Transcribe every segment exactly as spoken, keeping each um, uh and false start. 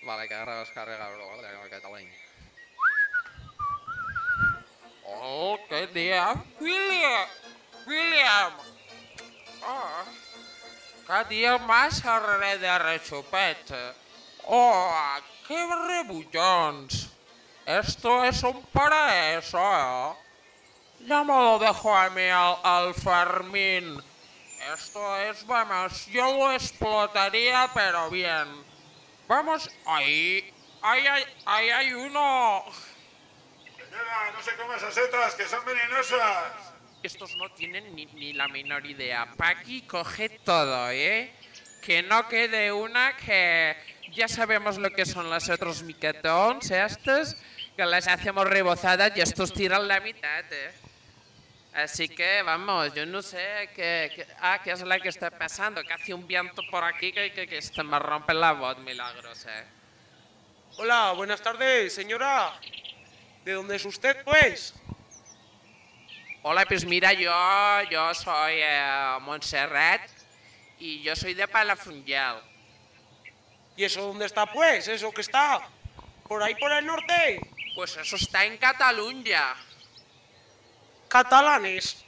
Vale, que ara descarrega el català. Oh, qué día. William. William. Oh, cada día más arre de rechupete. Oh, qué rebullons. Esto es un paraíso, ¿eh? Ya me lo dejo a mí al, al Fermín. Esto es, vamos, yo lo explotaría, pero bien. Vamos, ahí, ahí, hay- ahí hay uno. Señora, no se coma esas setas, que son venenosas. Estos no tienen ni, ni la menor idea. Paqui coge todo, ¿eh? Que no quede una que ya sabemos lo que son los otros miquetons, estos, que las hacemos rebozadas y estos tiran la mitad, ¿eh? Así que vamos, yo no sé qué, qué- ah, qué es la que está pasando, que hace un viento por aquí que, que, que se me rompe la voz, milagros, ¿eh? Hola, buenas tardes, señora. ¿De dónde es usted, pues? Hola, pues mira, yo, yo soy eh, Montserrat y yo soy de Palafrugell. ¿Y eso dónde está, pues? ¿Eso que está? ¿Por ahí por el norte? Pues eso está en Cataluña. Catalanes.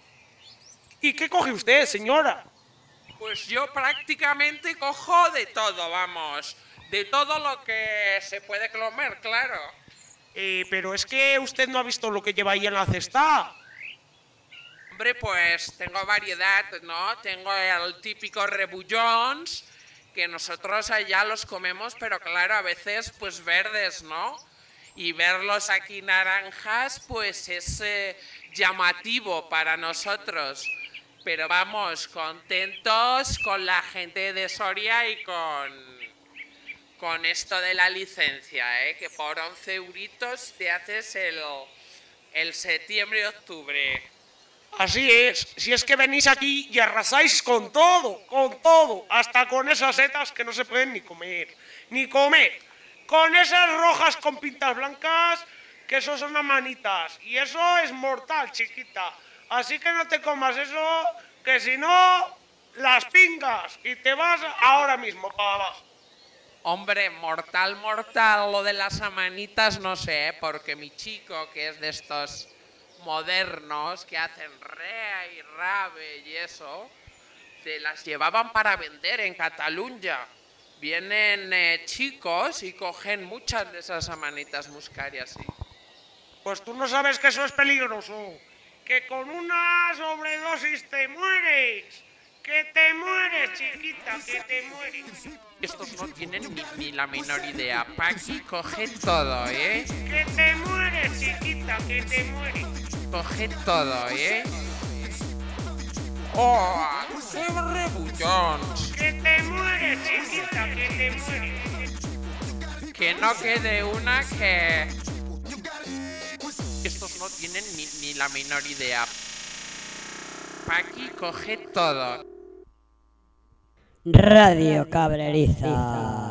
¿Y qué coge usted, señora? Pues yo prácticamente cojo de todo, vamos. De todo lo que se puede comer, claro. Eh, pero es que usted no ha visto lo que lleva ahí en la cesta. Hombre, pues tengo variedad, ¿no? Tengo el típico rebullons, que nosotros allá los comemos, pero claro, a veces pues verdes, ¿no? Y verlos aquí naranjas, pues es eh, llamativo para nosotros. Pero vamos, contentos con la gente de Soria y con, con esto de la licencia, ¿eh? Que por once euritos te haces el, el septiembre-octubre. Así es, si es que venís aquí y arrasáis con todo, con todo, hasta con esas setas que no se pueden ni comer, ni comer. Con esas rojas con pintas blancas, que eso son amanitas, y eso es mortal, chiquita. Así que no te comas eso, que si no, las pingas, y te vas ahora mismo para abajo. Hombre, mortal, mortal, lo de las amanitas no sé, ¿eh? Porque mi chico, que es de estos modernos que hacen rea y rave y eso, se las llevaban para vender en Cataluña. Vienen eh, chicos y cogen muchas de esas amanitas muscarias, sí. Pues tú no sabes que eso es peligroso, que con una sobredosis te mueres, que te mueres, chiquita, que te mueres. Estos no tienen ni, ni la menor idea. Paqui coge todo, ¿eh? Que te mueres, chiquita, que te mueres. Coge todo, ¿eh? ¡Oh! ¡Qué rebullons! Que te mueres, chiquita, que te mueres. Que no quede una que... Estos no tienen ni, ni la menor idea. Paqui coge todo. Radio Cabreriza.